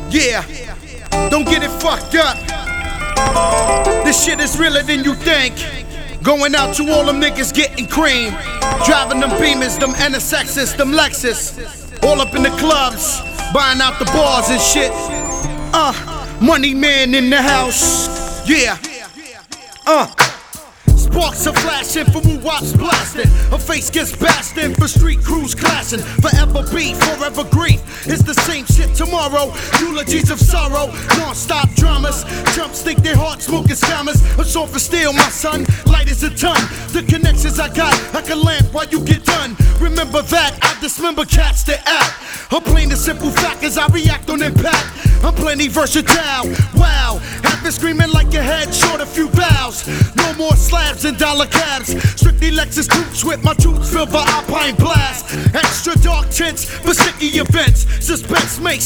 Yeah, don't get it fucked up. This shit is realer than you think. Going out to all them niggas getting cream, driving them Beamers, them NSXs, them Lexus, all up in the clubs, buying out the bars and shit. Money man in the house. Yeah. Sparks are flashing from who watch blasting. Her face gets bashed in for street crews clashing. Forever beef, forever grief. It's the same shit tomorrow. Eulogies of sorrow, non-stop dramas. Chumps think their heart smoking scammers. I'm soft for steel, my son, light as a ton. The connections I got, like a lamp while you get done. Remember that, I dismember cats that act. I'm plain and simple fact as I react on impact. I'm plenty versatile, wow. Half been screaming like your head short a few bows. No more slabs and dollar cabs. Strictly Lexus troops with my troops filled by Alpine blast. Extra dark tints for sticky events. Suspense makes